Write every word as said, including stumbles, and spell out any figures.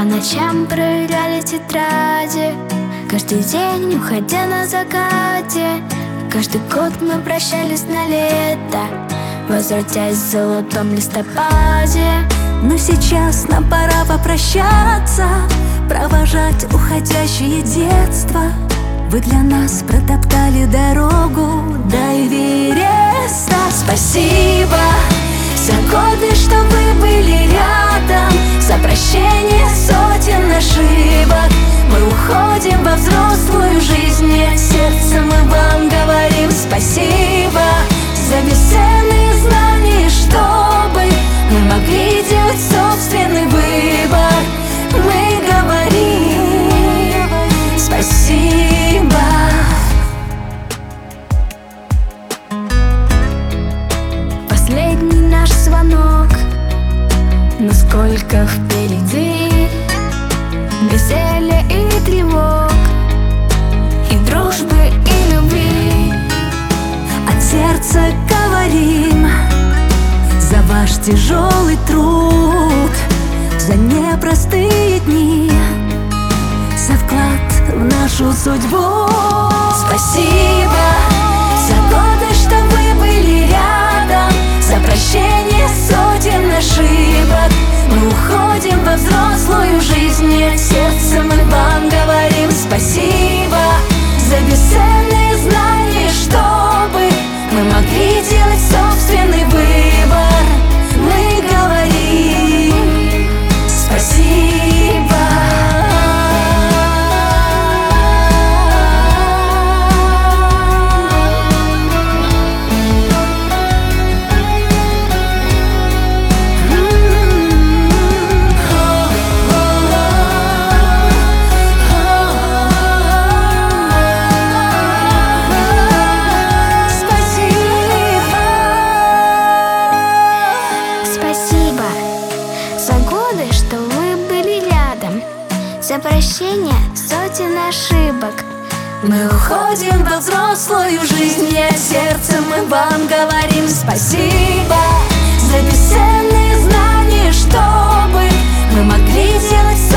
ночам проверяли тетради, каждый день уходя на закате. Каждый год мы прощались на лето, возвратясь в золотом листопаде. Но сейчас нам пора попрощаться, провожать уходящее детство. Вы для нас протоптали дорогу до Эвереста. Спасибо за годы, что вы были рядом, за прощение сотен ошибок. Мы уходим во взрослую жизнь, и от сердца мы вам говорим спасибо за бесценные знания, чтобы мы могли делать собственный выбор. Мы говорим спасибо. Последний наш звонок, но сколько впереди веселья и тревог, и дружбы, и любви. От сердца говорим за ваш тяжелый труд, за непростые дни, за вклад в нашу судьбу. Спасибо за годы, что вы были рядом, за прощение сотен ошибок. Мы уходим во взрослую жизнь, и от сердца мы вам говорим спасибо за бесценные знания, чтобы мы могли делать собственный выбор. Мы говорим спасибо. Что вы были рядом, за прощение сотен ошибок. Мы уходим во взрослую жизнь, и от сердца мы вам говорим спасибо за бесценные знания, чтобы мы могли делать